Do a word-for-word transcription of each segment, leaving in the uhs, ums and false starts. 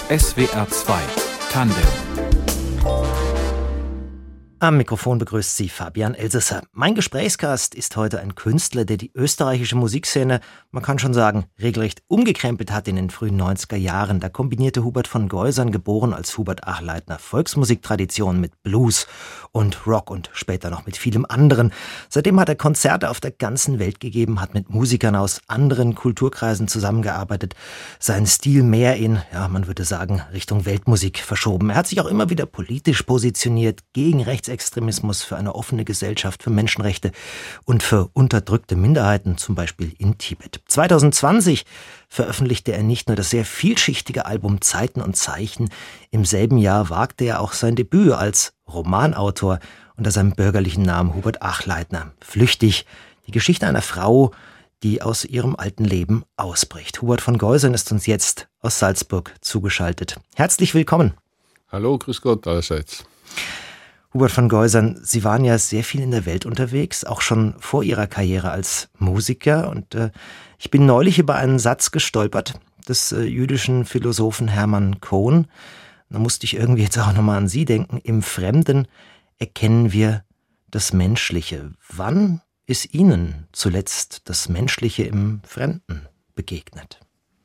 S W R zwei Tandem. Am Mikrofon begrüßt Sie Fabian Elsässer. Mein Gesprächsgast ist heute ein Künstler, der die österreichische Musikszene, man kann schon sagen, regelrecht umgekrempelt hat in den frühen neunziger Jahren. Da kombinierte Hubert von Geusern, geboren als Hubert Achleitner, Volksmusiktradition mit Blues und Rock und später noch mit vielem anderen. Seitdem hat er Konzerte auf der ganzen Welt gegeben, hat mit Musikern aus anderen Kulturkreisen zusammengearbeitet, seinen Stil mehr in, ja, man würde sagen, Richtung Weltmusik verschoben. Er hat sich auch immer wieder politisch positioniert, gegen Rechtsextremismus, für eine offene Gesellschaft, für Menschenrechte und für unterdrückte Minderheiten, zum Beispiel in Tibet. zwanzig zwanzig veröffentlichte er nicht nur das sehr vielschichtige Album Zeiten und Zeichen, im selben Jahr wagte er auch sein Debüt als Romanautor unter seinem bürgerlichen Namen Hubert Achleitner. Flüchtig, die Geschichte einer Frau, die aus ihrem alten Leben ausbricht. Hubert von Geusern ist uns jetzt aus Salzburg zugeschaltet. Herzlich willkommen. Hallo, grüß Gott allerseits. Hubert von Geusern, Sie waren ja sehr viel in der Welt unterwegs, auch schon vor Ihrer Karriere als Musiker. Und äh, ich bin neulich über einen Satz gestolpert des äh, jüdischen Philosophen Hermann Cohen. Da musste ich irgendwie jetzt auch nochmal an Sie denken. Im Fremden erkennen wir das Menschliche. Wann ist Ihnen zuletzt das Menschliche im Fremden begegnet?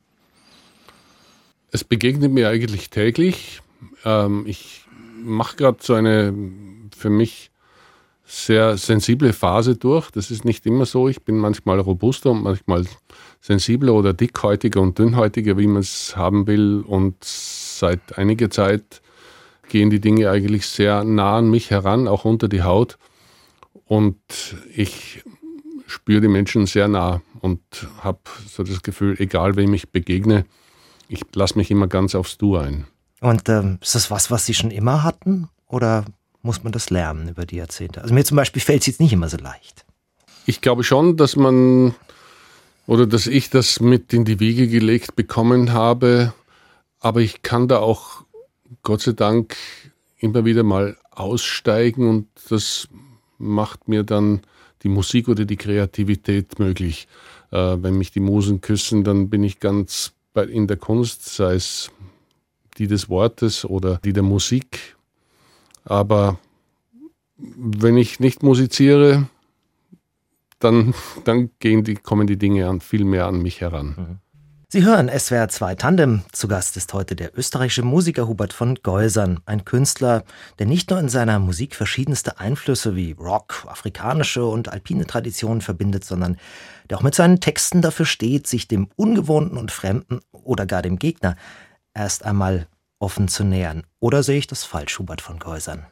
Es begegnet mir eigentlich täglich. Ähm, ich mache gerade so eine für mich sehr sensible Phase durch. Das ist nicht immer so. Ich bin manchmal robuster und manchmal sensibler oder dickhäutiger und dünnhäutiger, wie man es haben will. Und seit einiger Zeit gehen die Dinge eigentlich sehr nah an mich heran, auch unter die Haut. Und ich spüre die Menschen sehr nah und habe so das Gefühl, egal wem ich begegne, ich lasse mich immer ganz aufs Du ein. Und ähm, ist das was, was Sie schon immer hatten? Oder muss man das lernen über die Jahrzehnte? Also mir zum Beispiel fällt es jetzt nicht immer so leicht. Ich glaube schon, dass man oder dass ich das mit in die Wiege gelegt bekommen habe. Aber ich kann da auch, Gott sei Dank, immer wieder mal aussteigen. Und das macht mir dann die Musik oder die Kreativität möglich. Äh, wenn mich die Musen küssen, dann bin ich ganz bei, in der Kunst, sei es die des Wortes oder die der Musik. Aber wenn ich nicht musiziere, dann, dann gehen die, kommen die Dinge an, viel mehr an mich heran. Sie hören S W R zwei Tandem. Zu Gast ist heute der österreichische Musiker Hubert von Geusern. Ein Künstler, der nicht nur in seiner Musik verschiedenste Einflüsse wie Rock, afrikanische und alpine Traditionen verbindet, sondern der auch mit seinen Texten dafür steht, sich dem Ungewohnten und Fremden oder gar dem Gegner erst einmal offen zu nähern. Oder sehe ich das falsch, Hubert von Geusern?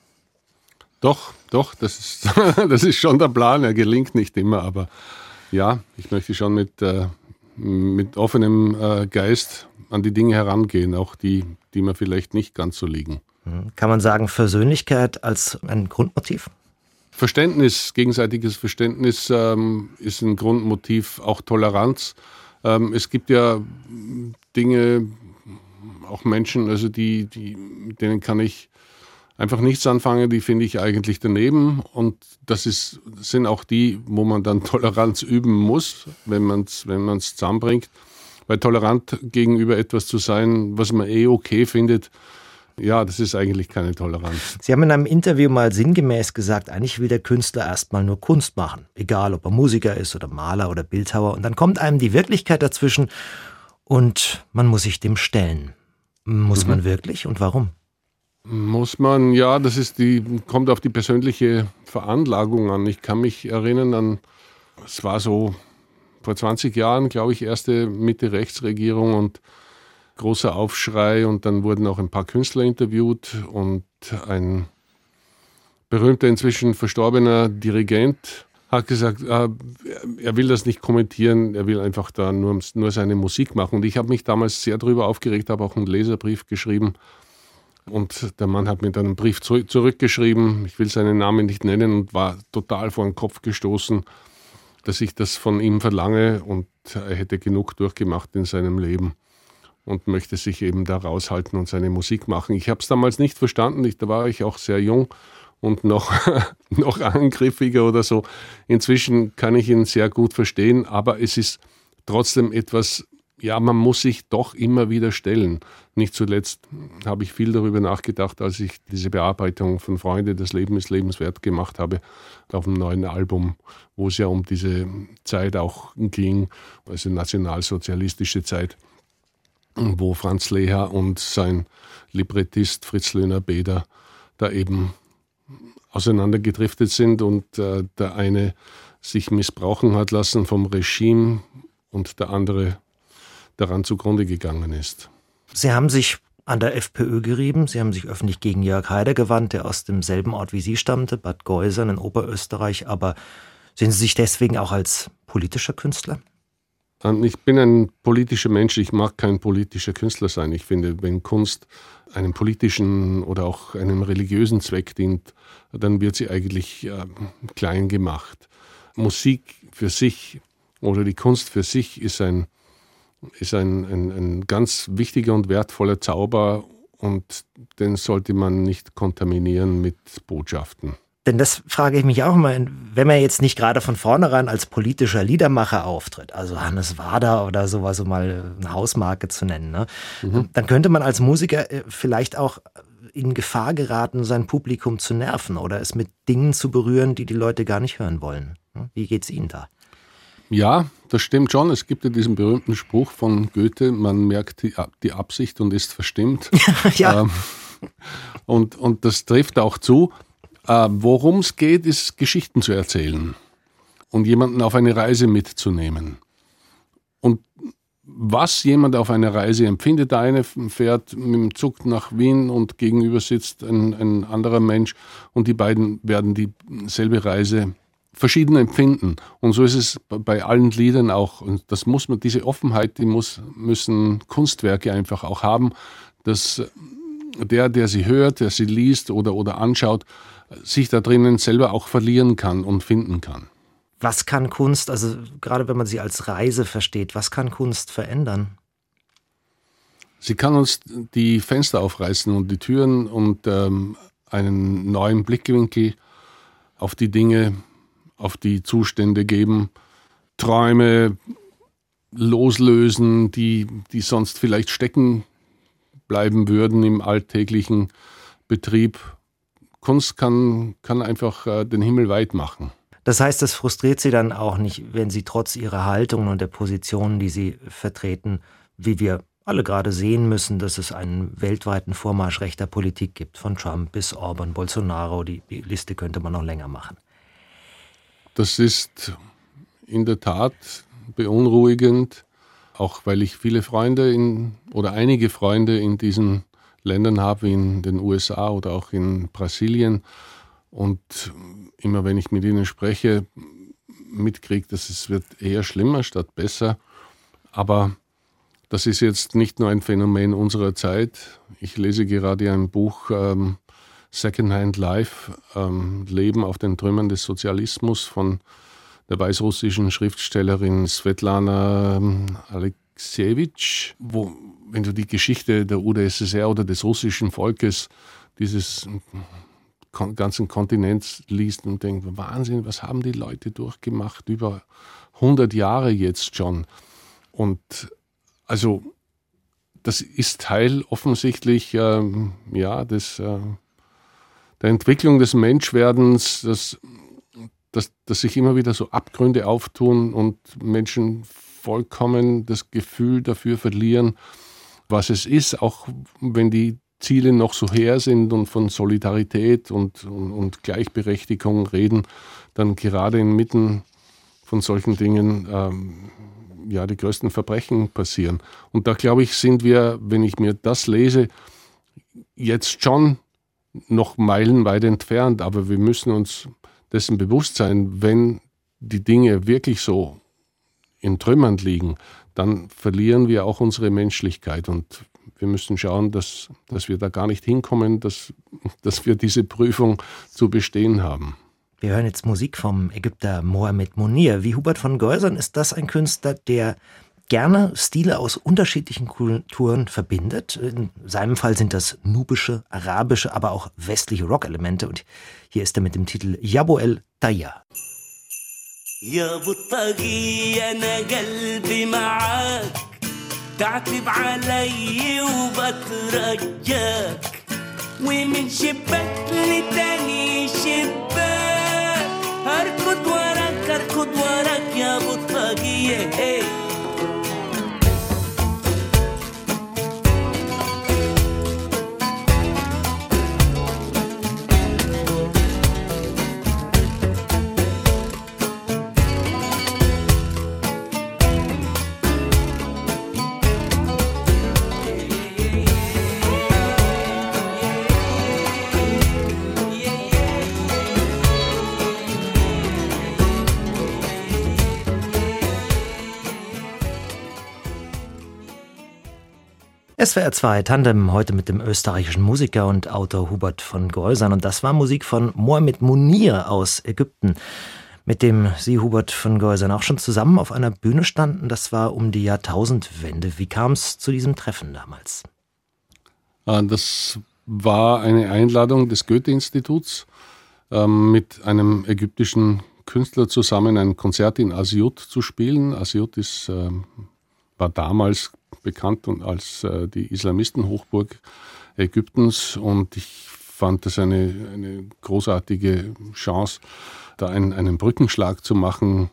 Doch, doch, das ist, das ist schon der Plan. Er gelingt nicht immer, aber ja, ich möchte schon mit, äh, mit offenem äh, Geist an die Dinge herangehen, auch die, die mir vielleicht nicht ganz so liegen. Kann man sagen, Versöhnlichkeit als ein Grundmotiv? Verständnis, gegenseitiges Verständnis ähm, ist ein Grundmotiv, auch Toleranz. Ähm, es gibt ja Dinge, auch Menschen, also die, die, mit denen kann ich einfach nichts anfangen, die finde ich eigentlich daneben. Und das ist, das sind auch die, wo man dann Toleranz üben muss, wenn man es wenn man's zusammenbringt. Weil tolerant gegenüber etwas zu sein, was man eh okay findet, ja, das ist eigentlich keine Toleranz. Sie haben in einem Interview mal sinngemäß gesagt, eigentlich will der Künstler erstmal nur Kunst machen. Egal, ob er Musiker ist oder Maler oder Bildhauer. Und dann kommt einem die Wirklichkeit dazwischen und man muss sich dem stellen. Muss mhm. man wirklich und warum? Muss man, ja, das ist die, kommt auf die persönliche Veranlagung an. Ich kann mich erinnern an, es war so vor zwanzig Jahren, glaube ich, erste Mitte-Rechts-Regierung und großer Aufschrei und dann wurden auch ein paar Künstler interviewt und ein berühmter, inzwischen verstorbener Dirigent hat gesagt, äh, er will das nicht kommentieren, er will einfach da nur, nur seine Musik machen. Und ich habe mich damals sehr darüber aufgeregt, habe auch einen Leserbrief geschrieben. Und der Mann hat mir dann einen Brief zurück, zurückgeschrieben, ich will seinen Namen nicht nennen, und war total vor den Kopf gestoßen, dass ich das von ihm verlange, und er hätte genug durchgemacht in seinem Leben und möchte sich eben da raushalten und seine Musik machen. Ich habe es damals nicht verstanden, ich, da war ich auch sehr jung und noch, noch angriffiger oder so. Inzwischen kann ich ihn sehr gut verstehen, aber es ist trotzdem etwas ja, man muss sich doch immer wieder stellen. Nicht zuletzt habe ich viel darüber nachgedacht, als ich diese Bearbeitung von Freunde, das Leben ist lebenswert gemacht habe, auf dem neuen Album, wo es ja um diese Zeit auch ging, also nationalsozialistische Zeit, wo Franz Leher und sein Librettist Fritz Löhner-Beder da eben auseinandergedriftet sind und äh, der eine sich missbrauchen hat lassen vom Regime und der andere daran zugrunde gegangen ist. Sie haben sich an der FPÖ gerieben, Sie haben sich öffentlich gegen Jörg Haider gewandt, der aus demselben Ort wie Sie stammte, Bad Geusern in Oberösterreich, aber sehen Sie sich deswegen auch als politischer Künstler? Ich bin ein politischer Mensch, ich mag kein politischer Künstler sein. Ich finde, wenn Kunst einem politischen oder auch einem religiösen Zweck dient, dann wird sie eigentlich äh, klein gemacht. Musik für sich oder die Kunst für sich ist ein, ist ein, ein, ein ganz wichtiger und wertvoller Zauber und den sollte man nicht kontaminieren mit Botschaften. Denn das frage ich mich auch immer, wenn man jetzt nicht gerade von vornherein als politischer Liedermacher auftritt, also Hannes Wader oder sowas, um mal eine Hausmarke zu nennen, ne? Mhm. Dann könnte man als Musiker vielleicht auch in Gefahr geraten, sein Publikum zu nerven oder es mit Dingen zu berühren, die die Leute gar nicht hören wollen. Wie geht's Ihnen da? Ja, das stimmt schon. Es gibt ja diesen berühmten Spruch von Goethe, man merkt die, die Absicht und ist verstimmt. Ja. Ähm, und, und das trifft auch zu. Äh, worum es geht, ist Geschichten zu erzählen und jemanden auf eine Reise mitzunehmen. Und was jemand auf einer Reise empfindet, der eine fährt mit dem Zug nach Wien und gegenüber sitzt ein, ein anderer Mensch und die beiden werden dieselbe Reise verschieden empfinden. Und so ist es bei allen Liedern auch. Und das muss man, diese Offenheit, die muss, müssen Kunstwerke einfach auch haben, dass der, der sie hört, der sie liest oder, oder anschaut, sich da drinnen selber auch verlieren kann und finden kann. Was kann Kunst, also gerade wenn man sie als Reise versteht, was kann Kunst verändern? Sie kann uns die Fenster aufreißen und die Türen und ähm, einen neuen Blickwinkel auf die Dinge, auf die Zustände geben, Träume loslösen, die, die sonst vielleicht stecken bleiben würden im alltäglichen Betrieb. Kunst kann, kann einfach äh, den Himmel weit machen. Das heißt, das frustriert Sie dann auch nicht, wenn Sie trotz Ihrer Haltung und der Positionen, die Sie vertreten, wie wir alle gerade sehen müssen, dass es einen weltweiten Vormarsch rechter Politik gibt, von Trump bis Orban, Bolsonaro, die, die Liste könnte man noch länger machen. Das ist in der Tat beunruhigend, auch weil ich viele Freunde in, oder einige Freunde in diesen Ländern habe, wie in den U S A oder auch in Brasilien. Und immer wenn ich mit ihnen spreche, mitkriege, dass es wird eher schlimmer statt besser. Aber das ist jetzt nicht nur ein Phänomen unserer Zeit. Ich lese gerade ein Buch, ähm, Secondhand Life, ähm, Leben auf den Trümmern des Sozialismus von der weißrussischen Schriftstellerin Svetlana ähm, Alexievich, wo, wenn du die Geschichte der U d S S R oder des russischen Volkes, dieses kon- ganzen Kontinents liest und denkst, Wahnsinn, was haben die Leute durchgemacht, über hundert Jahre jetzt schon. Und also das ist Teil offensichtlich ähm, ja, des, äh, der Entwicklung des Menschwerdens, dass, dass, dass sich immer wieder so Abgründe auftun und Menschen vollkommen das Gefühl dafür verlieren, was es ist, auch wenn die Ziele noch so hehr sind und von Solidarität und, und, und Gleichberechtigung reden, dann gerade inmitten von solchen Dingen ähm, ja, die größten Verbrechen passieren. Und da, glaube ich, sind wir, wenn ich mir das lese, jetzt schon noch meilenweit entfernt, aber wir müssen uns dessen bewusst sein, wenn die Dinge wirklich so in Trümmern liegen, dann verlieren wir auch unsere Menschlichkeit und wir müssen schauen, dass, dass wir da gar nicht hinkommen, dass, dass wir diese Prüfung zu bestehen haben. Wir hören jetzt Musik vom Ägypter Mohamed Monir. Wie Hubert von Geusern ist das ein Künstler, der gerne Stile aus unterschiedlichen Kulturen verbindet. In seinem Fall sind das nubische, arabische, aber auch westliche Rockelemente. Und hier ist er mit dem Titel Yabo El Taya. يا بطاقي أنا قلبي معاك تعتب علي وبترجاك ومن شباك لتاني شباك هركض وراك هركض وراك يا بطاقية هي S W R zwei Tandem heute mit dem österreichischen Musiker und Autor Hubert von Geusern. Und das war Musik von Mohamed Munir aus Ägypten, mit dem Sie, Hubert von Geusern, auch schon zusammen auf einer Bühne standen. Das war um die Jahrtausendwende. Wie kam es zu diesem Treffen damals? Das war eine Einladung des Goethe-Instituts, mit einem ägyptischen Künstler zusammen ein Konzert in Asyut zu spielen. Asyut ist, war damals bekannt und als äh, die Islamistenhochburg Ägyptens, und ich fand das eine, eine großartige Chance, da einen, einen Brückenschlag zu machen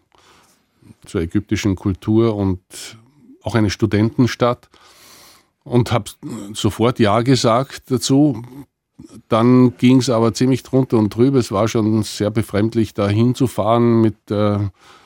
zur ägyptischen Kultur und auch eine Studentenstadt, und habe sofort Ja gesagt dazu. Dann ging es aber ziemlich drunter und drüber. Es war schon sehr befremdlich, da hinzufahren mit äh,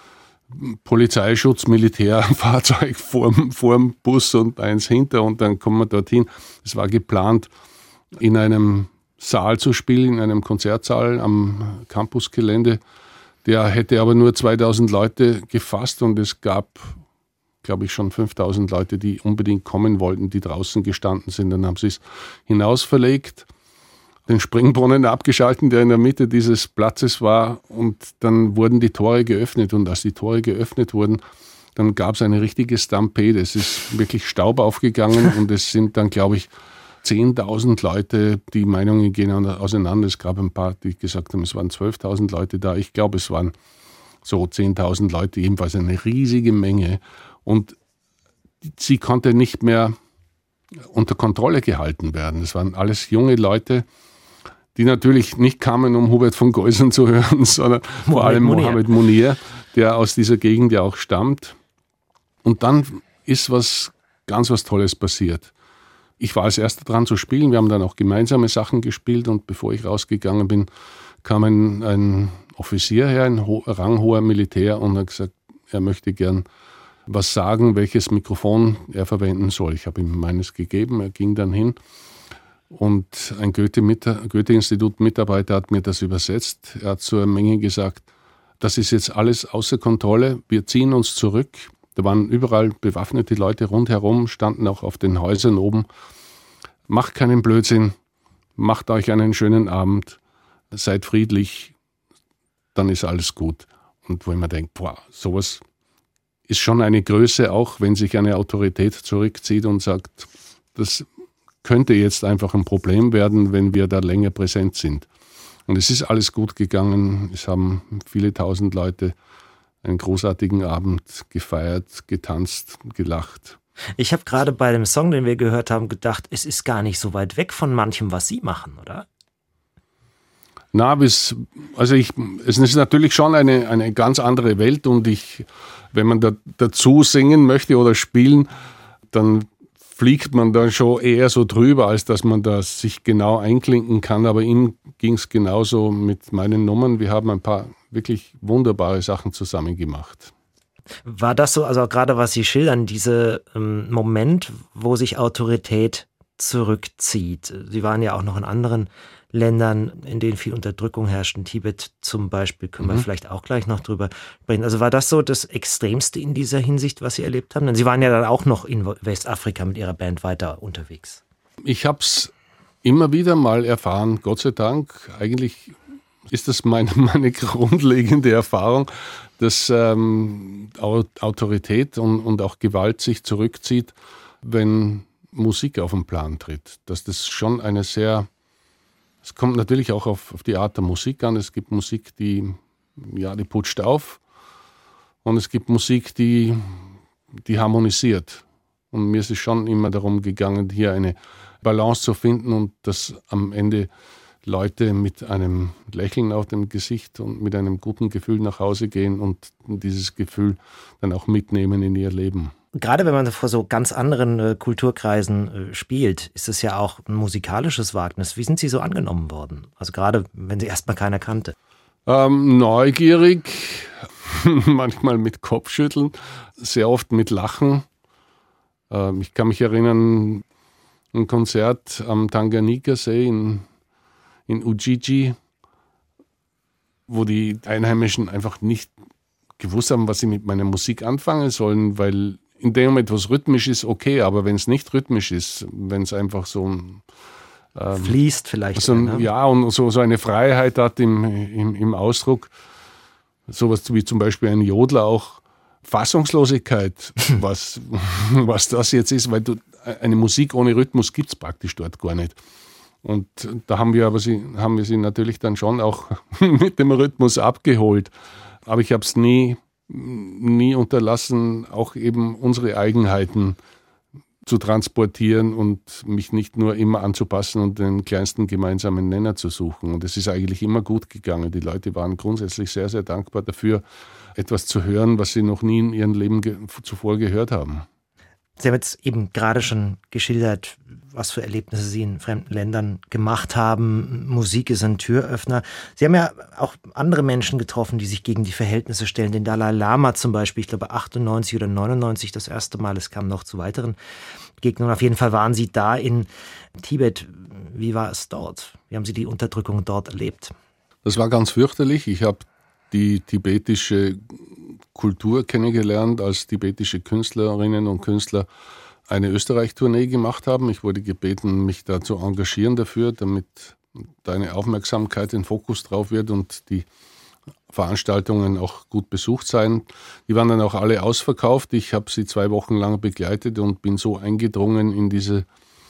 Polizeischutz, Militärfahrzeug vorm, vorm Bus und eins hinter, und dann kommen wir dorthin. Es war geplant, in einem Saal zu spielen, in einem Konzertsaal am Campusgelände. Der hätte aber nur zweitausend Leute gefasst, und es gab, glaube ich, schon fünftausend Leute, die unbedingt kommen wollten, die draußen gestanden sind. Dann haben sie es hinaus verlegt, den Springbrunnen abgeschalten, der in der Mitte dieses Platzes war, und dann wurden die Tore geöffnet, und als die Tore geöffnet wurden, dann gab es eine richtige Stampede. Es ist wirklich Staub aufgegangen und es sind dann, glaube ich, zehntausend Leute, die Meinungen gehen auseinander. Es gab ein paar, die gesagt haben, es waren zwölftausend Leute da. Ich glaube, es waren so zehntausend Leute, ebenfalls eine riesige Menge, und sie konnte nicht mehr unter Kontrolle gehalten werden. Es waren alles junge Leute, die natürlich nicht kamen, um Hubert von Geusern zu hören, sondern Mohamed vor allem Munir. Mohamed Munir, der aus dieser Gegend ja auch stammt. Und dann ist was ganz was Tolles passiert. Ich war als Erster dran zu spielen, wir haben dann auch gemeinsame Sachen gespielt, und bevor ich rausgegangen bin, kam ein, ein Offizier her, ein ho- ranghoher Militär, und hat gesagt, er möchte gern was sagen, welches Mikrofon er verwenden soll. Ich habe ihm meines gegeben, er ging dann hin. Und ein Goethe-Institut-Mitarbeiter hat mir das übersetzt. Er hat zur Menge gesagt, das ist jetzt alles außer Kontrolle, wir ziehen uns zurück. Da waren überall bewaffnete Leute rundherum, standen auch auf den Häusern oben. Macht keinen Blödsinn, macht euch einen schönen Abend, seid friedlich, dann ist alles gut. Und wo ich mir denke, boah, sowas ist schon eine Größe, auch wenn sich eine Autorität zurückzieht und sagt, das könnte jetzt einfach ein Problem werden, wenn wir da länger präsent sind. Und es ist alles gut gegangen. Es haben viele tausend Leute einen großartigen Abend gefeiert, getanzt, gelacht. Ich habe gerade bei dem Song, den wir gehört haben, gedacht, es ist gar nicht so weit weg von manchem, was Sie machen, oder? Na, bis, also ich, es ist natürlich schon eine, eine ganz andere Welt, und ich, wenn man da, dazu singen möchte oder spielen, dann fliegt man da schon eher so drüber, als dass man da sich genau einklinken kann. Aber ihm ging es genauso mit meinen Nummern. Wir haben ein paar wirklich wunderbare Sachen zusammen gemacht. War das so, also gerade was Sie schildern, dieser ähm, Moment, wo sich Autorität zurückzieht? Sie waren ja auch noch in anderen Ländern, in denen viel Unterdrückung herrscht, in Tibet zum Beispiel, können mhm. wir vielleicht auch gleich noch drüber sprechen. Also war das so das Extremste in dieser Hinsicht, was Sie erlebt haben? Denn Sie waren ja dann auch noch in Westafrika mit Ihrer Band weiter unterwegs. Ich habe es immer wieder mal erfahren, Gott sei Dank. Eigentlich ist das meine, meine grundlegende Erfahrung, dass ähm, Autorität und, und auch Gewalt sich zurückzieht, wenn Musik auf den Plan tritt. Dass das schon eine sehr Es kommt natürlich auch auf, auf die Art der Musik an. Es gibt Musik, die, ja, die putscht auf, und es gibt Musik, die, die harmonisiert. Und mir ist es schon immer darum gegangen, hier eine Balance zu finden und dass am Ende Leute mit einem Lächeln auf dem Gesicht und mit einem guten Gefühl nach Hause gehen und dieses Gefühl dann auch mitnehmen in ihr Leben. Gerade wenn man vor so ganz anderen äh, Kulturkreisen äh, spielt, ist es ja auch ein musikalisches Wagnis. Wie sind Sie so angenommen worden? Also gerade, wenn Sie erstmal keiner kannte. Ähm, neugierig, manchmal mit Kopfschütteln, sehr oft mit Lachen. Ähm, ich kann mich erinnern, ein Konzert am Tanganjika-See in, in Ujiji, wo die Einheimischen einfach nicht gewusst haben, was sie mit meiner Musik anfangen sollen, weil in dem Moment, was rhythmisch ist, okay, aber wenn es nicht rhythmisch ist, wenn es einfach so ein ähm, fließt vielleicht. So ein, ne? Ja, und so, so eine Freiheit hat im, im, im Ausdruck, sowas wie zum Beispiel ein Jodler auch, Fassungslosigkeit, was, was das jetzt ist, weil du, eine Musik ohne Rhythmus gibt es praktisch dort gar nicht. Und da haben wir aber sie, haben wir sie natürlich dann schon auch mit dem Rhythmus abgeholt. Aber ich habe es nie, nie unterlassen, auch eben unsere Eigenheiten zu transportieren und mich nicht nur immer anzupassen und den kleinsten gemeinsamen Nenner zu suchen. Und es ist eigentlich immer gut gegangen. Die Leute waren grundsätzlich sehr, sehr dankbar dafür, etwas zu hören, was sie noch nie in ihrem Leben ge- zuvor gehört haben. Sie haben jetzt eben gerade schon geschildert, was für Erlebnisse Sie in fremden Ländern gemacht haben. Musik ist ein Türöffner. Sie haben ja auch andere Menschen getroffen, die sich gegen die Verhältnisse stellen. Den Dalai Lama zum Beispiel, ich glaube achtundneunzig oder neunundneunzig das erste Mal. Es kam noch zu weiteren Begegnungen. Auf jeden Fall waren Sie da in Tibet. Wie war es dort? Wie haben Sie die Unterdrückung dort erlebt? Das war ganz fürchterlich. Ich habe die tibetische Kultur kennengelernt, als tibetische Künstlerinnen und Künstler eine Österreich-Tournee gemacht haben. Ich wurde gebeten, mich da zu engagieren dafür, damit deine Aufmerksamkeit in Fokus drauf wird und die Veranstaltungen auch gut besucht seien. Die waren dann auch alle ausverkauft. Ich habe sie zwei Wochen lang begleitet und bin so eingedrungen in diese,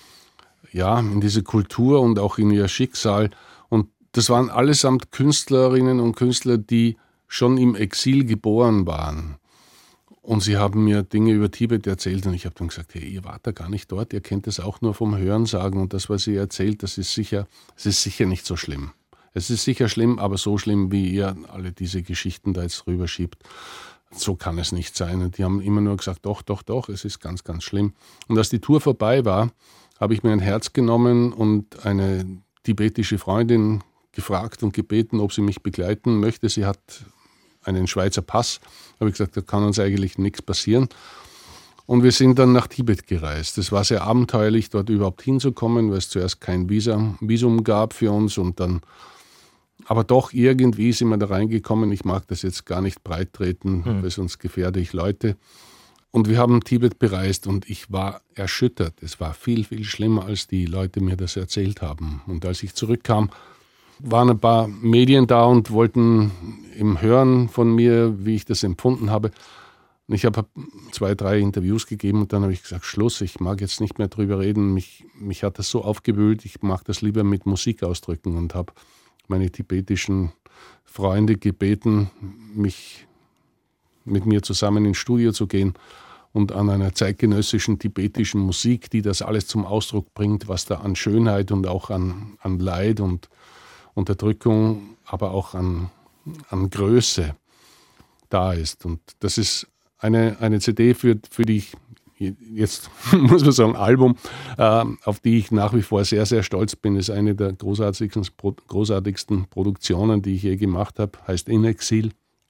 ja, in diese Kultur und auch in ihr Schicksal. Und das waren allesamt Künstlerinnen und Künstler, die schon im Exil geboren waren. Und sie haben mir Dinge über Tibet erzählt und ich habe dann gesagt, hey, ihr wart da gar nicht dort, ihr kennt das auch nur vom Hörensagen und das, was ihr erzählt, das ist sicher, es ist sicher nicht so schlimm. Es ist sicher schlimm, aber so schlimm, wie ihr alle diese Geschichten da jetzt rüberschiebt, so kann es nicht sein. Und die haben immer nur gesagt, doch, doch, doch, es ist ganz, ganz schlimm. Und als die Tour vorbei war, habe ich mir ein Herz genommen und eine tibetische Freundin gefragt und gebeten, ob sie mich begleiten möchte. Sie hat einen Schweizer Pass. Da habe ich gesagt, da kann uns eigentlich nichts passieren. Und wir sind dann nach Tibet gereist. Es war sehr abenteuerlich, dort überhaupt hinzukommen, weil es zuerst kein Visa, Visum gab für uns. Und dann, aber doch irgendwie sind wir da reingekommen. Ich mag das jetzt gar nicht breit treten, hm. weil sonst gefährde ich Leute. Und wir haben Tibet bereist und ich war erschüttert. Es war viel, viel schlimmer, als die Leute mir das erzählt haben. Und als ich zurückkam, waren ein paar Medien da und wollten im Hören von mir, wie ich das empfunden habe. Und ich habe zwei, drei Interviews gegeben und dann habe ich gesagt, Schluss, ich mag jetzt nicht mehr drüber reden. Mich, mich hat das so aufgewühlt, ich mag das lieber mit Musik ausdrücken und habe meine tibetischen Freunde gebeten, mich mit mir zusammen ins Studio zu gehen und an einer zeitgenössischen tibetischen Musik, die das alles zum Ausdruck bringt, was da an Schönheit und auch an, an Leid und Unterdrückung, aber auch an, an Größe da ist. Und das ist eine, eine C D, für, für die ich, jetzt muss man sagen, Album, äh, auf die ich nach wie vor sehr, sehr stolz bin. Das ist eine der großartigsten, großartigsten Produktionen, die ich je gemacht habe, heißt In Exil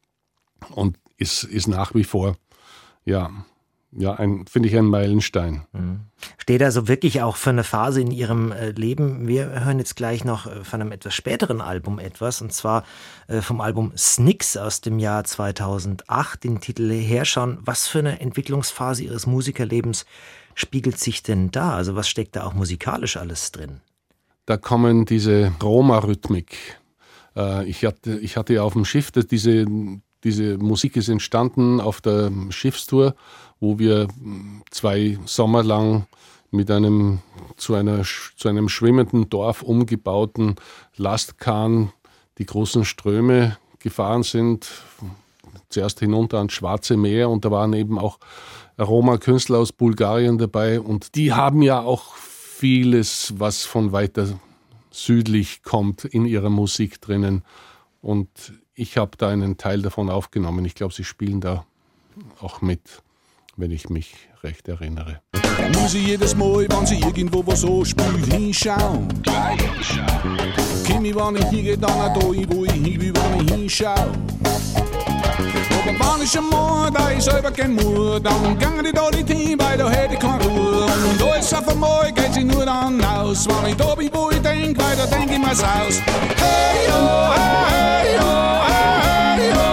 und ist, ist nach wie vor, ja, Ja, ein, finde ich ein Meilenstein. Steht also wirklich auch für eine Phase in Ihrem Leben. Wir hören jetzt gleich noch von einem etwas späteren Album etwas, und zwar vom Album Snicks aus dem Jahr zweitausendacht, den Titel Herschauen. Was für eine Entwicklungsphase Ihres Musikerlebens spiegelt sich denn da? Also was steckt da auch musikalisch alles drin? Da kommen diese Roma-Rhythmik. Ich hatte, ich hatte ja auf dem Schiff, diese, diese Musik ist entstanden auf der Schiffstour, wo wir zwei Sommer lang mit einem zu, einer, zu einem schwimmenden Dorf umgebauten Lastkahn die großen Ströme gefahren sind, zuerst hinunter ans Schwarze Meer und da waren eben auch Roma-Künstler aus Bulgarien dabei und die haben ja auch vieles, was von weiter südlich kommt, in ihrer Musik drinnen und ich habe da einen Teil davon aufgenommen. Ich glaube, sie spielen da auch mit, wenn ich mich recht erinnere. Da muss ich jedes Mal, wenn sie irgendwo was so spielt, hinschauen. Komm ich, wenn ich hingehe, dann auch da, wo ich hin will, wenn ich hinschau. Aber wenn ich einmal, da ich selber kein Mut, dann gange ich da nicht hin, weil da hätte ich keine Ruhe. Und alles auf einmal geht sie nur dann aus, wenn ich da bin, wo ich denk, weil da denk ich mir's aus. Hey, yo, hey, yo, hey, yo.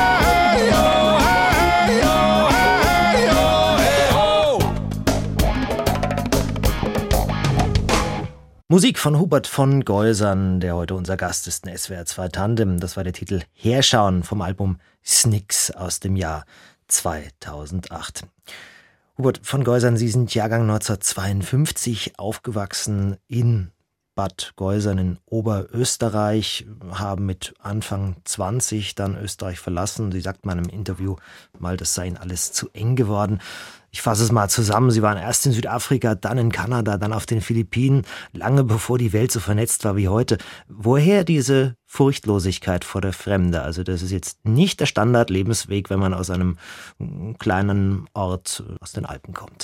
Musik von Hubert von Geusern, der heute unser Gast ist in S W R zwei Tandem. Das war der Titel Herschauen vom Album Snicks aus dem Jahr zweitausendacht. Hubert von Geusern, Sie sind Jahrgang neunzehnhundertzweiundfünfzig, aufgewachsen in Bad Geusern in Oberösterreich, haben mit Anfang zwanzig dann Österreich verlassen. Sie sagt mal im Interview mal, das sei Ihnen alles zu eng geworden. Ich fasse es mal zusammen. Sie waren erst in Südafrika, dann in Kanada, dann auf den Philippinen, lange bevor die Welt so vernetzt war wie heute. Woher diese Furchtlosigkeit vor der Fremde? Also das ist jetzt nicht der Standardlebensweg, wenn man aus einem kleinen Ort aus den Alpen kommt.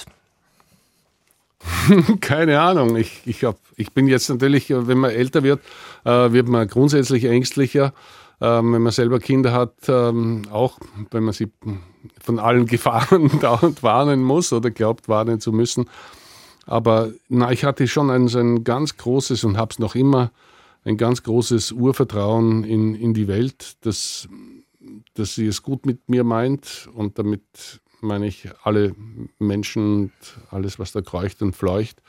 Keine Ahnung. Ich, ich, hab, ich bin jetzt natürlich, wenn man älter wird, äh, wird man grundsätzlich ängstlicher. Ähm, wenn man selber Kinder hat, ähm, auch wenn man sie von allen Gefahren dauernd warnen muss oder glaubt, warnen zu müssen. Aber na, ich hatte schon ein, so ein ganz großes und habe es noch immer, ein ganz großes Urvertrauen in, in die Welt, dass, dass sie es gut mit mir meint und damit meine ich alle Menschen und alles, was da kreucht und fleucht.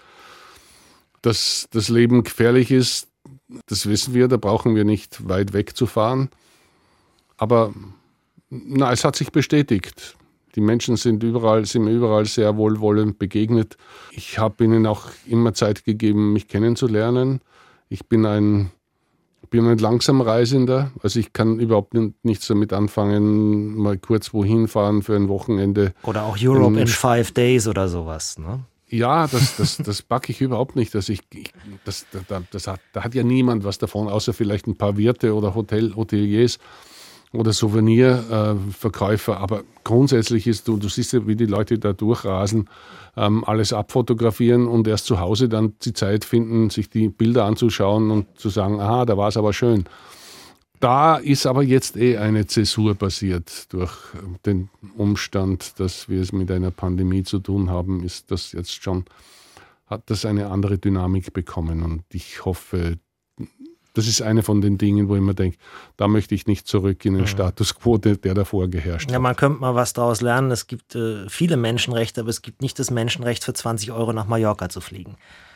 Dass das Leben gefährlich ist, das wissen wir, da brauchen wir nicht weit wegzufahren. Aber na, es hat sich bestätigt. Die Menschen sind überall, sind mir überall sehr wohlwollend begegnet. Ich habe ihnen auch immer Zeit gegeben, mich kennenzulernen. Ich bin ein, bin ein Langsamreisender, also ich kann überhaupt nichts damit anfangen, mal kurz wohin fahren für ein Wochenende. Oder auch Europe in, in five days oder sowas, ne? Ja, das, das, das packe ich überhaupt nicht. Also ich, ich, das, das, das hat, da hat ja niemand was davon, außer vielleicht ein paar Wirte oder Hotel, Hoteliers oder Souvenirverkäufer. Äh, Aber grundsätzlich ist, du, du siehst ja, wie die Leute da durchrasen, ähm, alles abfotografieren und erst zu Hause dann die Zeit finden, sich die Bilder anzuschauen und zu sagen, aha, da war es aber schön. Da ist aber jetzt eh eine Zäsur passiert durch den Umstand, dass wir es mit einer Pandemie zu tun haben, ist das jetzt schon, hat das eine andere Dynamik bekommen und ich hoffe, das ist eine von den Dingen, wo ich mir denke, da möchte ich nicht zurück in den Status quo, der davor geherrscht hat. Ja, man könnte mal was daraus lernen. Es gibt äh, viele Menschenrechte, aber es gibt nicht das Menschenrecht, für zwanzig Euro nach Mallorca zu fliegen.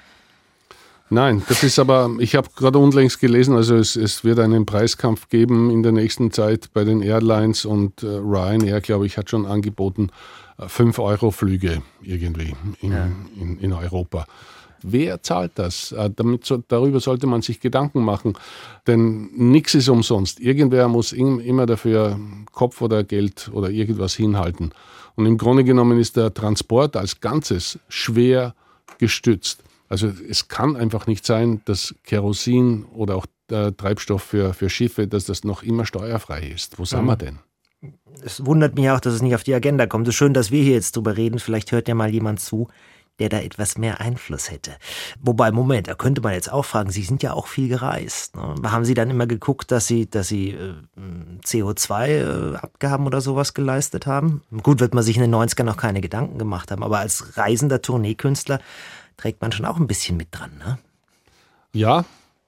Nein, das ist aber, ich habe gerade unlängst gelesen, also es, es wird einen Preiskampf geben in der nächsten Zeit bei den Airlines und äh, Ryanair, glaube ich, hat schon angeboten, äh, fünf Euro Flüge irgendwie in, ja. in, in Europa. Wer zahlt das? Äh, damit so, darüber sollte man sich Gedanken machen, denn nichts ist umsonst. Irgendwer muss in, immer dafür Kopf oder Geld oder irgendwas hinhalten. Und im Grunde genommen ist der Transport als Ganzes schwer gestützt. Also es kann einfach nicht sein, dass Kerosin oder auch der Treibstoff für, für Schiffe, dass das noch immer steuerfrei ist. Wo sind mhm. wir denn? Es wundert mich auch, dass es nicht auf die Agenda kommt. Es ist schön, dass wir hier jetzt drüber reden. Vielleicht hört ja mal jemand zu, der da etwas mehr Einfluss hätte. Wobei, Moment, da könnte man jetzt auch fragen, Sie sind ja auch viel gereist. Ne? Haben Sie dann immer geguckt, dass Sie, dass Sie äh, C O zwei Abgaben oder sowas geleistet haben? Gut, wird man sich in den neunzigern noch keine Gedanken gemacht haben, aber als reisender Tourneekünstler trägt man schon auch ein bisschen mit dran, ne? Ja.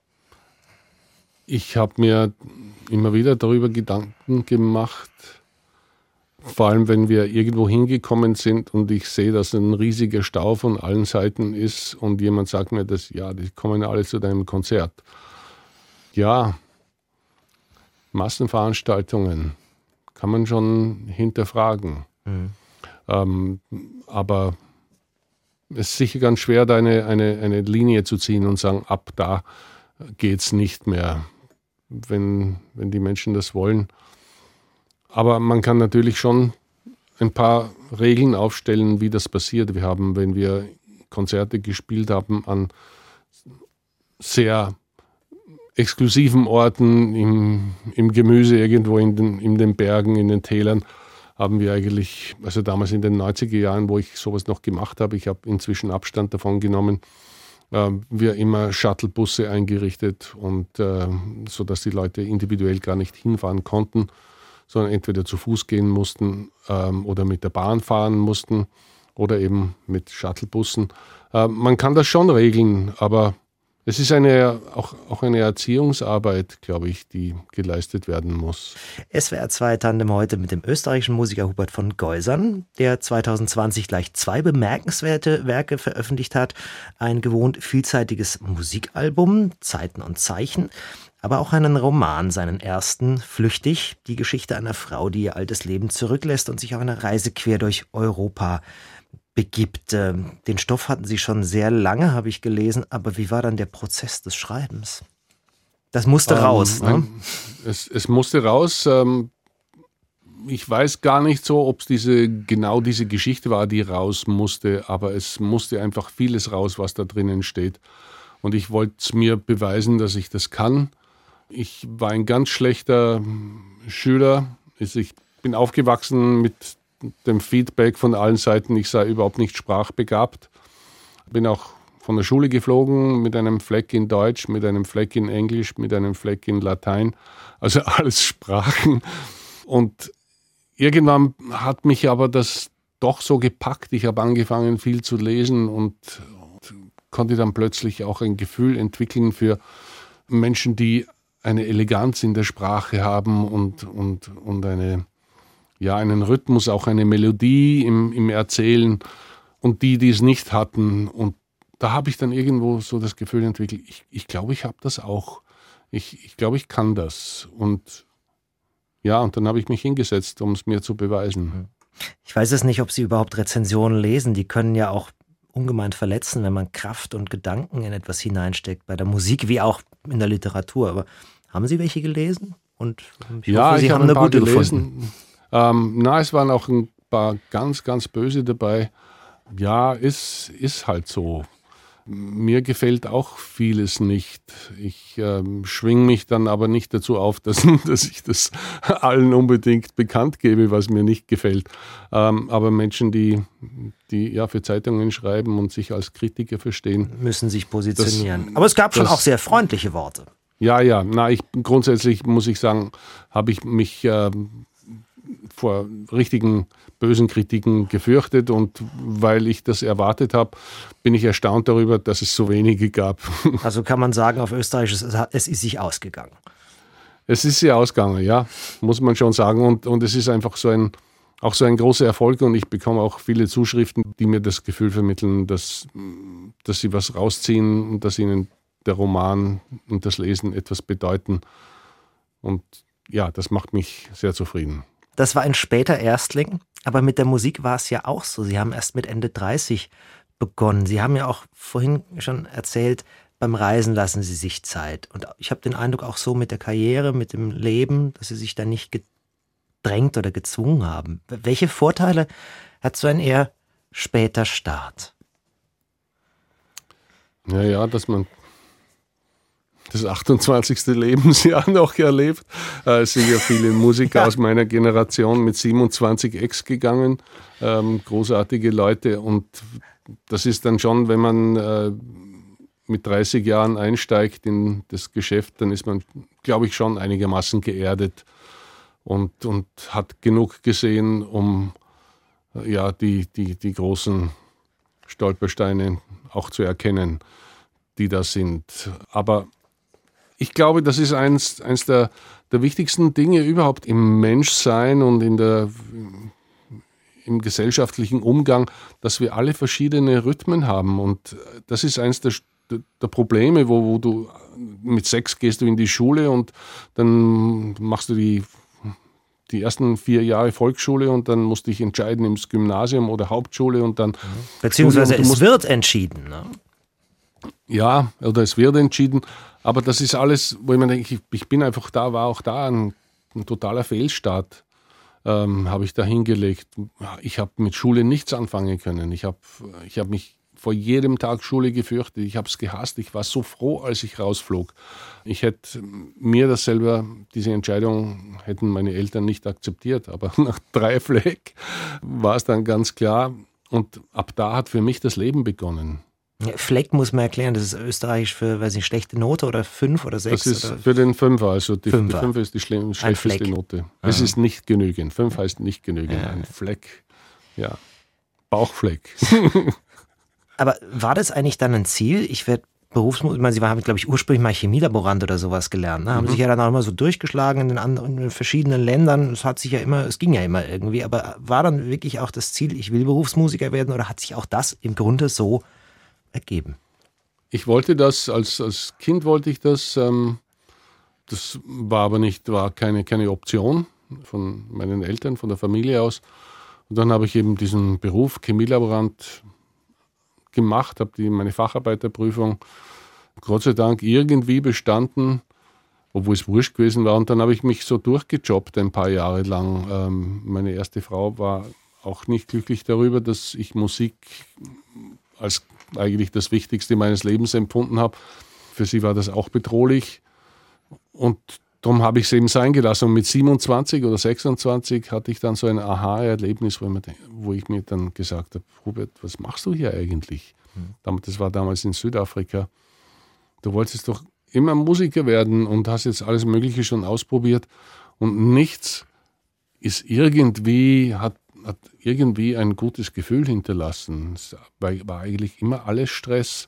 Ich habe mir immer wieder darüber Gedanken gemacht, vor allem wenn wir irgendwo hingekommen sind und ich sehe, dass ein riesiger Stau von allen Seiten ist und jemand sagt mir, dass ja, die kommen alle zu deinem Konzert. Ja, Massenveranstaltungen kann man schon hinterfragen. Mhm. Ähm, aber es ist sicher ganz schwer, da eine, eine, eine Linie zu ziehen und sagen, ab da geht's nicht mehr, wenn, wenn die Menschen das wollen. aber man kann natürlich schon ein paar Regeln aufstellen, wie das passiert. Wir haben, wenn wir Konzerte gespielt haben, an sehr exklusiven Orten, im, im Gemüse, irgendwo in den, in den Bergen, in den Tälern, haben wir eigentlich, also damals in den neunziger Jahren, wo ich sowas noch gemacht habe, ich habe inzwischen Abstand davon genommen, äh, wir immer Shuttlebusse eingerichtet und äh, so dass die Leute individuell gar nicht hinfahren konnten, sondern entweder zu Fuß gehen mussten ähm, oder mit der Bahn fahren mussten oder eben mit Shuttlebussen. Äh, man kann das schon regeln, aber es ist eine, auch, auch eine Erziehungsarbeit, glaube ich, die geleistet werden muss. S W R zwei Tandem heute mit dem österreichischen Musiker Hubert von Geusern, der zwanzig zwanzig gleich zwei bemerkenswerte Werke veröffentlicht hat. Ein gewohnt vielseitiges Musikalbum, Zeiten und Zeichen, aber auch einen Roman, seinen ersten, Flüchtig, die Geschichte einer Frau, die ihr altes Leben zurücklässt und sich auf eine Reise quer durch Europa begibt. Den Stoff hatten Sie schon sehr lange, habe ich gelesen, aber wie war dann der Prozess des Schreibens? Das musste ähm, raus, ne? Es, es musste raus. Ähm, ich weiß gar nicht so, ob es diese, genau diese Geschichte war, die raus musste, aber es musste einfach vieles raus, was da drinnen steht. Und ich wollte es mir beweisen, dass ich das kann. Ich war ein ganz schlechter Schüler. Ich bin aufgewachsen mit dem Feedback von allen Seiten, ich sei überhaupt nicht sprachbegabt. Bin auch von der Schule geflogen mit einem Fleck in Deutsch, mit einem Fleck in Englisch, mit einem Fleck in Latein. Also alles Sprachen. Und irgendwann hat mich aber das doch so gepackt. Ich habe angefangen, viel zu lesen und, und konnte dann plötzlich auch ein Gefühl entwickeln für Menschen, die eine Eleganz in der Sprache haben und, und, und eine Ja, einen Rhythmus, auch eine Melodie im, im Erzählen und die, die es nicht hatten. Und da habe ich dann irgendwo so das Gefühl entwickelt, ich, ich glaube, ich habe das auch. Ich, ich glaube, ich kann das. Und ja, und dann habe ich mich hingesetzt, um es mir zu beweisen. Ich weiß es nicht, ob Sie überhaupt Rezensionen lesen. Die können ja auch ungemein verletzen, wenn man Kraft und Gedanken in etwas hineinsteckt, bei der Musik wie auch in der Literatur. Aber haben Sie welche gelesen? Und ich ja, hoffe, Sie ich haben habe eine ein paar gute gelesen. gefunden. Ähm, na, es waren auch ein paar ganz, ganz böse dabei. Ja, ist, ist halt so. Mir gefällt auch vieles nicht. Ich ähm, schwinge mich dann aber nicht dazu auf, dass, dass ich das allen unbedingt bekannt gebe, was mir nicht gefällt. Ähm, aber Menschen, die, die ja für Zeitungen schreiben und sich als Kritiker verstehen, müssen sich positionieren. Das, aber es gab schon das, auch sehr freundliche Worte. Ja, ja. Na, ich grundsätzlich muss ich sagen, habe ich mich äh, vor richtigen bösen Kritiken gefürchtet und weil ich das erwartet habe, bin ich erstaunt darüber, dass es so wenige gab. Also kann man sagen, auf Österreich, es ist sich ausgegangen. Es ist sich ausgegangen, ja, muss man schon sagen und, und es ist einfach so ein, auch so ein großer Erfolg und ich bekomme auch viele Zuschriften, die mir das Gefühl vermitteln, dass, dass sie was rausziehen und dass ihnen der Roman und das Lesen etwas bedeuten und ja, das macht mich sehr zufrieden. Das war ein später Erstling, aber mit der Musik war es ja auch so. Sie haben erst mit Ende dreißig begonnen. Sie haben ja auch vorhin schon erzählt, beim Reisen lassen Sie sich Zeit. Und ich habe den Eindruck, auch so mit der Karriere, mit dem Leben, dass Sie sich da nicht gedrängt oder gezwungen haben. Welche Vorteile hat so ein eher später Start? Ja, ja, dass man das achtundzwanzigste Lebensjahr noch erlebt. Es sind ja viele Musiker ja. aus meiner Generation mit siebenundzwanzig Ex gegangen, ähm, großartige Leute und das ist dann schon, wenn man äh, mit dreißig Jahren einsteigt in das Geschäft, dann ist man, glaube ich, schon einigermaßen geerdet und, und hat genug gesehen, um äh, ja, die, die, die großen Stolpersteine auch zu erkennen, die da sind. Aber ich glaube, das ist eins, eins der, der wichtigsten Dinge überhaupt im Menschsein und in der, im gesellschaftlichen Umgang, dass wir alle verschiedene Rhythmen haben. Und das ist eins der, der Probleme, wo, wo du mit sechs gehst du in die Schule und dann machst du die, die ersten vier Jahre Volksschule und dann musst du dich entscheiden ins Gymnasium oder Hauptschule und dann... Beziehungsweise es wird entschieden, ne? Ja, oder es wird entschieden, aber das ist alles, wo ich mir denke, ich, ich bin einfach da, war auch da ein, ein totaler Fehlstart. ähm, habe ich da hingelegt. Ich habe mit Schule nichts anfangen können. Ich habe ich hab mich vor jedem Tag Schule gefürchtet. Ich habe es gehasst. Ich war so froh, als ich rausflog. Ich hätte mir das selber, diese Entscheidung hätten meine Eltern nicht akzeptiert. Aber nach drei Fleck war es dann ganz klar. Und ab da hat für mich das Leben begonnen. Fleck muss man erklären, das ist österreichisch für, weiß nicht, schlechte Note oder fünf oder sechs? Das ist oder? für den Fünfer, also die, Fünfer. die Fünfer ist die schle- schlechteste Note. Es ist nicht genügend. Fünf heißt nicht genügend. Ja. Ein Fleck, ja, Bauchfleck. Aber war das eigentlich dann ein Ziel? Ich werde Berufsmusik, ich meine, Sie haben, glaube ich, ursprünglich mal Chemielaborant oder sowas gelernt. Ne? Haben Mhm. sich ja dann auch immer so durchgeschlagen in den anderen, in verschiedenen Ländern. Es hat sich ja immer, es ging ja immer irgendwie. Aber war dann wirklich auch das Ziel, ich will Berufsmusiker werden, oder hat sich auch das im Grunde so ergeben? Ich wollte das, als, als Kind wollte ich das. Ähm, das war aber nicht, war keine, keine Option von meinen Eltern, von der Familie aus. Und dann habe ich eben diesen Beruf Chemielaborant gemacht, habe die meine Facharbeiterprüfung Gott sei Dank irgendwie bestanden, obwohl es wurscht gewesen war. Und dann habe ich mich so durchgejobbt ein paar Jahre lang. Ähm, meine erste Frau war auch nicht glücklich darüber, dass ich Musik als eigentlich das Wichtigste meines Lebens empfunden habe. Für sie war das auch bedrohlich. Und darum habe ich es eben sein gelassen. Und mit siebenundzwanzig oder sechsundzwanzig hatte ich dann so ein Aha-Erlebnis, wo, wo ich mir dann gesagt habe, Hubert, was machst du hier eigentlich? Mhm. Das war damals in Südafrika. Du wolltest doch immer Musiker werden und hast jetzt alles Mögliche schon ausprobiert. Und nichts ist irgendwie, hat, hat irgendwie ein gutes Gefühl hinterlassen. Es war, war eigentlich immer alles Stress.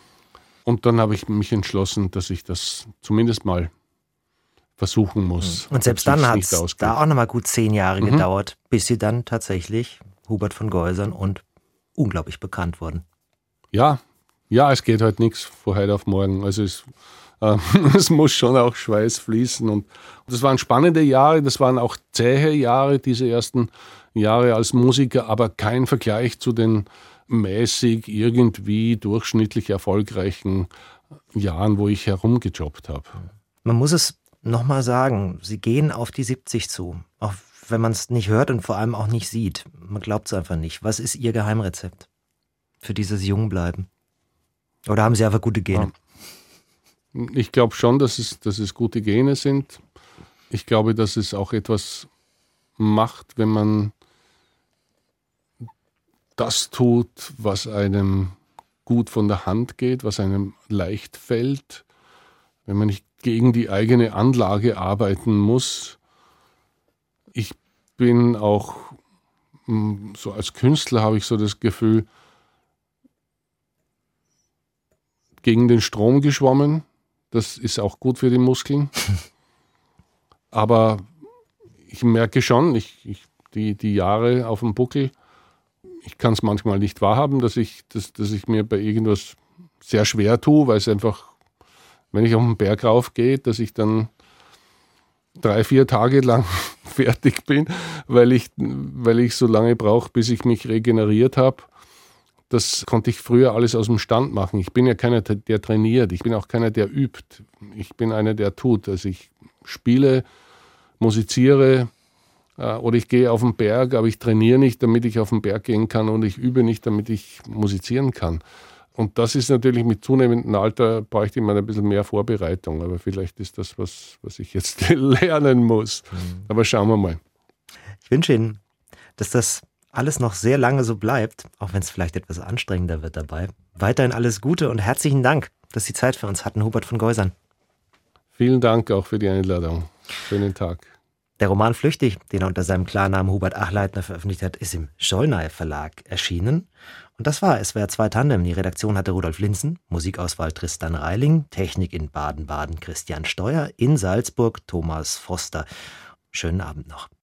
Und dann habe ich mich entschlossen, dass ich das zumindest mal versuchen muss. Und selbst dann hat es da auch nochmal gut zehn Jahre mhm. gedauert, bis Sie dann tatsächlich Hubert von Geusern und unglaublich bekannt wurden. Ja, ja, es geht halt nichts von heute auf morgen. Also es, äh, es muss schon auch Schweiß fließen. Und das waren spannende Jahre, das waren auch zähe Jahre, diese ersten Jahre als Musiker, aber kein Vergleich zu den mäßig irgendwie durchschnittlich erfolgreichen Jahren, wo ich herumgejobbt habe. Man muss es nochmal sagen, Sie gehen auf die siebzig zu, auch wenn man es nicht hört und vor allem auch nicht sieht. Man glaubt es einfach nicht. Was ist Ihr Geheimrezept für dieses Jungbleiben? Oder haben Sie einfach gute Gene? Ja. Ich glaube schon, dass es, dass es gute Gene sind. Ich glaube, dass es auch etwas macht, wenn man das tut, was einem gut von der Hand geht, was einem leicht fällt, wenn man nicht gegen die eigene Anlage arbeiten muss. Ich bin auch, so als Künstler habe ich so das Gefühl, gegen den Strom geschwommen. Das ist auch gut für die Muskeln. Aber ich merke schon, ich, ich, die, die Jahre auf dem Buckel, ich kann es manchmal nicht wahrhaben, dass ich, dass, dass ich mir bei irgendwas sehr schwer tue, weil es einfach, wenn ich auf den Berg raufgehe, dass ich dann drei, vier Tage lang fertig bin, weil ich, weil ich so lange brauche, bis ich mich regeneriert habe. Das konnte ich früher alles aus dem Stand machen. Ich bin ja keiner, der trainiert. Ich bin auch keiner, der übt. Ich bin einer, der tut. Also ich spiele, musiziere äh, oder ich gehe auf den Berg, aber ich trainiere nicht, damit ich auf den Berg gehen kann, und ich übe nicht, damit ich musizieren kann. Und das ist natürlich mit zunehmendem Alter, bräuchte ich mal ein bisschen mehr Vorbereitung. Aber vielleicht ist das, was, was ich jetzt lernen muss. Mhm. Aber schauen wir mal. Ich wünsche Ihnen, dass das alles noch sehr lange so bleibt, auch wenn es vielleicht etwas anstrengender wird dabei. Weiterhin alles Gute und herzlichen Dank, dass Sie Zeit für uns hatten, Hubert von Geusern. Vielen Dank auch für die Einladung. Schönen Tag. Der Roman Flüchtig, den er unter seinem Klarnamen Hubert Achleitner veröffentlicht hat, ist im Schollnay Verlag erschienen. Und das war S W R zwei Tandem. Die Redaktion hatte Rudolf Linzen, Musikauswahl Tristan Reiling, Technik in Baden-Baden Christian Steuer, in Salzburg Thomas Foster. Schönen Abend noch.